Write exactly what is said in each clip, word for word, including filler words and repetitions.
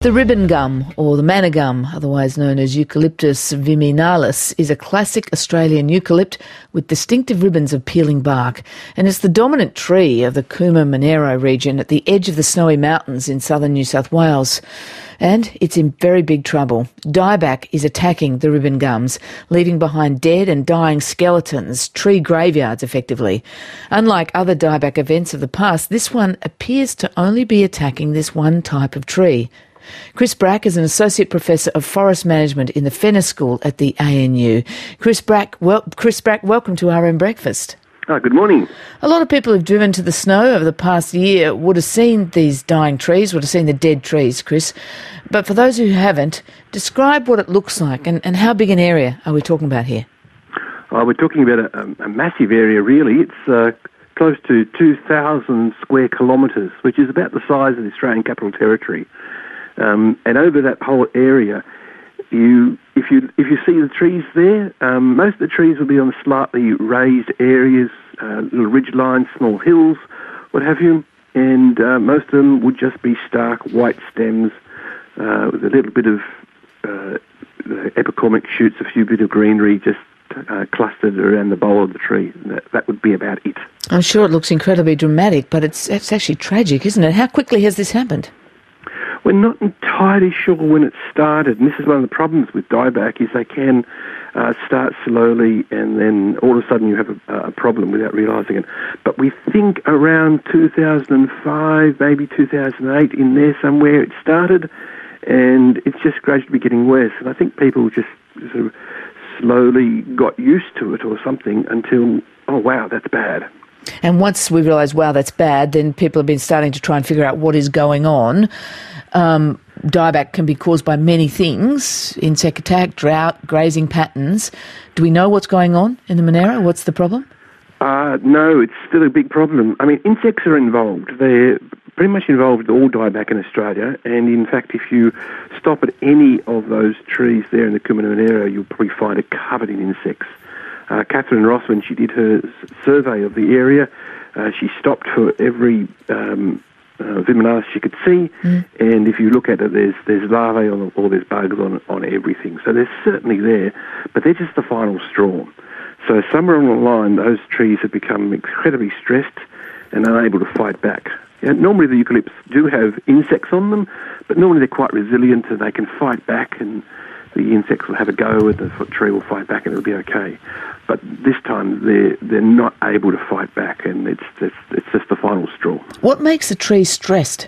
The ribbon gum, or the manna gum, otherwise known as Eucalyptus viminalis, is a classic Australian eucalypt with distinctive ribbons of peeling bark, and it's the dominant tree of the Cooma-Monaro region at the edge of the Snowy Mountains in southern New South Wales. And it's in very big trouble. Dieback is attacking the ribbon gums, leaving behind dead and dying skeletons, tree graveyards effectively. Unlike other dieback events of the past, this one appears to only be attacking this one type of tree. Chris Brack is an Associate Professor of Forest Management in the Fenner School at the A N U. Chris Brack, well, Chris Brack, welcome to R M Breakfast. Oh, good morning. A lot of people who've driven to the snow over the past year would have seen these dying trees, would have seen the dead trees, Chris. But for those who haven't, describe what it looks like and, and how big an area are we talking about here? Oh, we're talking about a, a massive area, really. It's uh, close to two thousand square kilometres, which is about the size of the Australian Capital Territory. Um, and over that whole area, you, if you if you see the trees there, um, most of the trees will be on slightly raised areas, uh, little ridge lines, small hills, what have you, and uh, most of them would just be stark white stems uh, with a little bit of uh, epicormic shoots, a few bit of greenery just uh, clustered around the bole of the tree. That, that would be about it. I'm sure it looks incredibly dramatic, but it's it's actually tragic, isn't it? How quickly has this happened? We're not entirely sure when it started, and this is one of the problems with dieback, is they can uh, start slowly and then all of a sudden you have a, a problem without realising it. But we think around two thousand five, maybe two thousand eight, in there somewhere it started, and it's just gradually getting worse. And I think people just sort of slowly got used to it or something until, oh wow, that's bad. And once we realise, wow, that's bad, then people have been starting to try and figure out what is going on. Um, dieback can be caused by many things: insect attack, drought, grazing patterns. Do we know what's going on in the Monaro? What's the problem? Uh, no, it's still a big problem. I mean, insects are involved. They're pretty much involved with all dieback in Australia, and in fact, if you stop at any of those trees there in the Cooma-Monaro, you'll probably find it covered in insects. Uh, Catherine Ross, when she did her survey of the area, uh, she stopped for every um, uh, viminalis she could see, mm. and if you look at it, there's there's larvae on, or there's bugs on on everything. So they're certainly there, but they're just the final straw. So somewhere along the line, those trees have become incredibly stressed and unable to fight back. Yeah, normally the eucalypts do have insects on them, but normally they're quite resilient and they can fight back, and the insects will have a go and the tree will fight back and it'll be okay. But this time they're, they're not able to fight back, and it's, it's, it's just the final straw. What makes a tree stressed?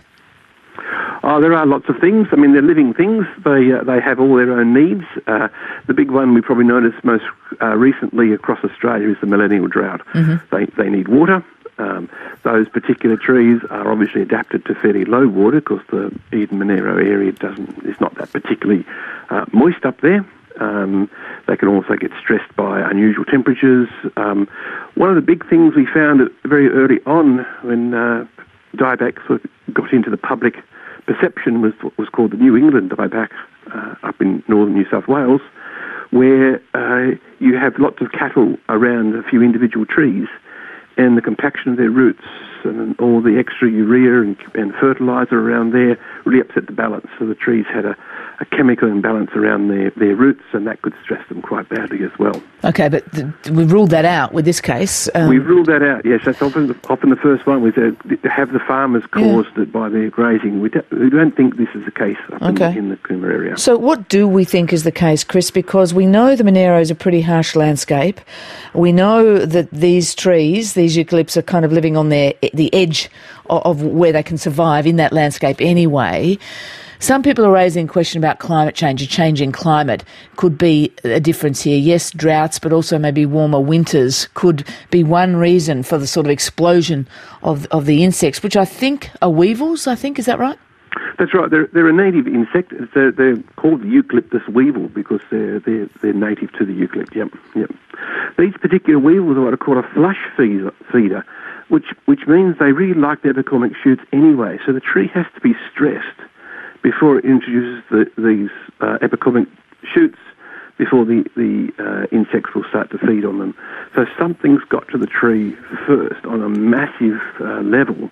Oh, there are lots of things. I mean, they're living things. They uh, they have all their own needs. Uh, the big one we probably noticed most uh, recently across Australia is the millennial drought. Mm-hmm. They they need water. Um, those particular trees are obviously adapted to fairly low water because the Eden-Monaro area doesn't is not that particularly uh, moist up there. Um, they can also get stressed by unusual temperatures. Um, one of the big things we found very early on when uh, dieback sort of got into the public perception was what was called the New England dieback uh, up in northern New South Wales, where uh, you have lots of cattle around a few individual trees, and the compaction of their roots and all the extra urea and, and fertiliser around there really upset the balance. So the trees had a, a chemical imbalance around their, their roots, and that could stress them quite badly as well. Okay, but th- we've ruled that out with this case. Um... We've ruled that out, yes. That's often the, often the first one. Was uh, have the farmers caused yeah. it by their grazing. We, do, we don't think this is the case up okay. in, in the Cooma area. So what do we think is the case, Chris? Because we know the Monaro is a pretty harsh landscape. We know that these trees, these eucalypts, are kind of living on their the edge of, of where they can survive in that landscape anyway. Some people are raising a question about climate change. A changing climate could be a difference here. Yes, droughts, but also maybe warmer winters could be one reason for the sort of explosion of of the insects, which I think are weevils, I think. Is that right? That's right. They're, they're a native insect. They're, they're called the Eucalyptus weevil because they're, they're, they're native to the eucalypt. Yep, yep. These particular weevils are what are called a flush feeder, feeder which, which means they really like the epicormic shoots anyway. So the tree has to be stressed before it introduces the, these uh, epicormic shoots, before the, the uh, insects will start to feed on them. So something's got to the tree first on a massive uh, level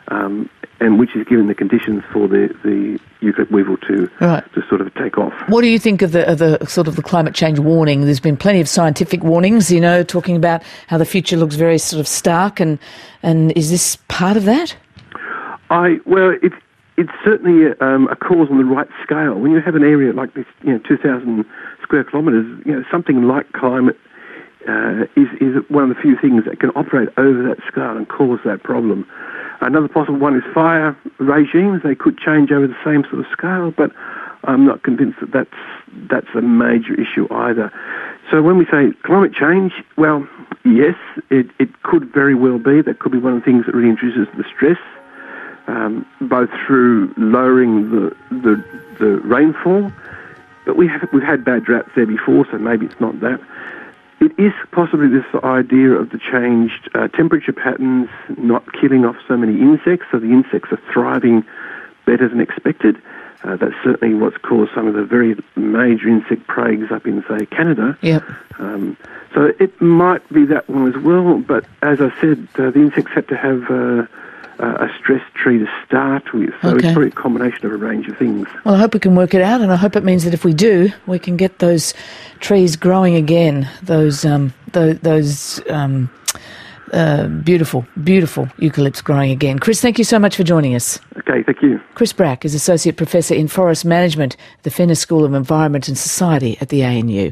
um, and which is given the conditions for the, the eucalypt weevil to right. to sort of take off. What do you think of the, of the sort of the climate change warning? There's been plenty of scientific warnings, you know, talking about how the future looks very sort of stark, and and is this part of that? I well, it's it's certainly um, a cause on the right scale. When you have an area like this, you know, two thousand square kilometres, you know, something like climate uh, is is one of the few things that can operate over that scale and cause that problem. Another possible one is fire regimes. They could change over the same sort of scale, but I'm not convinced that that's, that's a major issue either. So when we say climate change, well, yes, it, it could very well be. That could be one of the things that really introduces the stress, um, both through lowering the, the, the rainfall. But we have, we've had bad droughts there before, so maybe it's not that. It is possibly this idea of the changed uh, temperature patterns not killing off so many insects, so the insects are thriving better than expected. Uh, that's certainly what's caused some of the very major insect plagues up in, say, Canada. Yep. Um, so it might be that one as well, but as I said, uh, the insects had to have uh, a stress tree to start with, so okay. It's probably a combination of a range of things. Well, I hope we can work it out, and I hope it means that if we do, we can get those trees growing again, those um, those, those um, uh, beautiful, beautiful eucalypts growing again. Chris, thank you so much for joining us. Okay, thank you. Chris Brack is Associate Professor in Forest Management at the Fenner School of Environment and Society at the A N U.